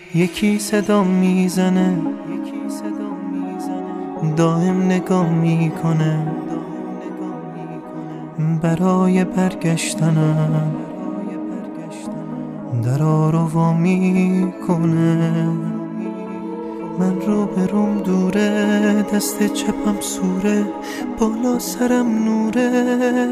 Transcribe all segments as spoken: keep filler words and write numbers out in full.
یکی صدا میزنه، دائم نگاه میکنه برای برگشتنم، درا رو وا میکنه. من رو بروم دوره، دست چپم سوره، بالا سرم نوره،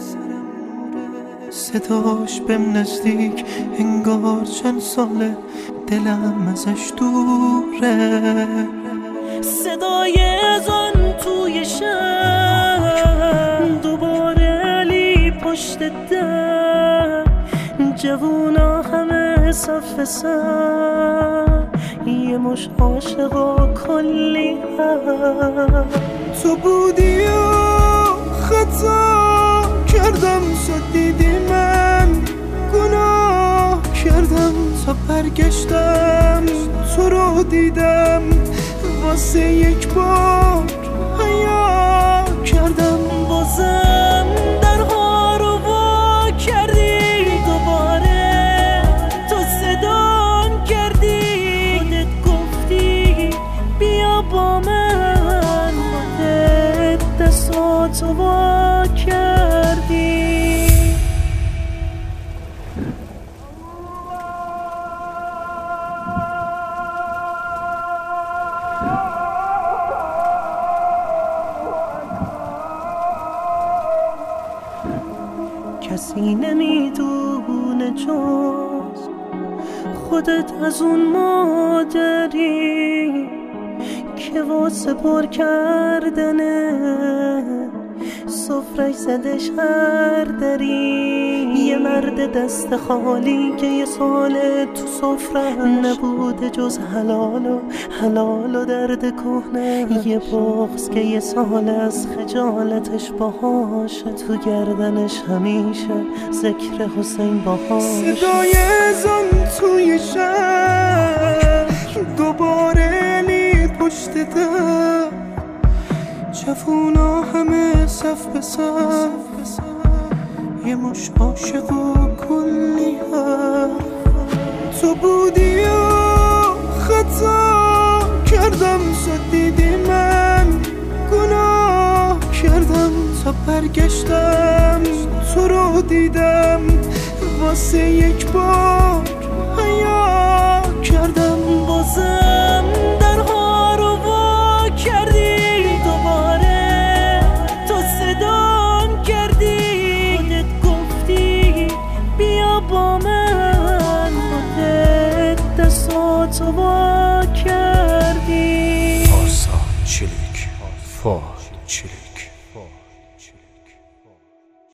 صداش بهم نزدیک انگار چند ساله دلم ازش دوره. صدای اذان توی شهر، دوباره علی پشت در، جوونا همه صف سر، یه مش عاشقا کلی هر. تو بودی و خطا کردم، دیدی من گناه کردم، تا برگشتم تو رو دیدم، واسه یک بار حیا کردم. بازم درها رو وا کردی دوباره، تو صدام کردی، خودت گفتی بیا با من، خودت دستاتو وا کردی. کسی نمیدونه جز خودت از اون مادری که واسه پر کردنه سفرش زده شهر داری. یه مرد دست خالی که یه ساله تو سفره نبوده جز حلال و حلال و درد کهنه، یه بغض که یه سال از خجالتش باهاشه، تو گردنش همیشه ذکر حسین باهاشه. صدای اذان توی شهر، دوباره علی پشت در، جوونا همه صف به صف، یه مش عاشق و کلی هر. تو بودی و خطا کردم، دیدی من گناه کردم، تا برگشتم تو رو دیدم، واسه یک بار حیا کردم. بازم درها رو وا کردی دوباره، تو صدام کردی، خودت گفتی بیا با من، خودت دستاتو وا کردی. آسان چلیک، فاد چلیک.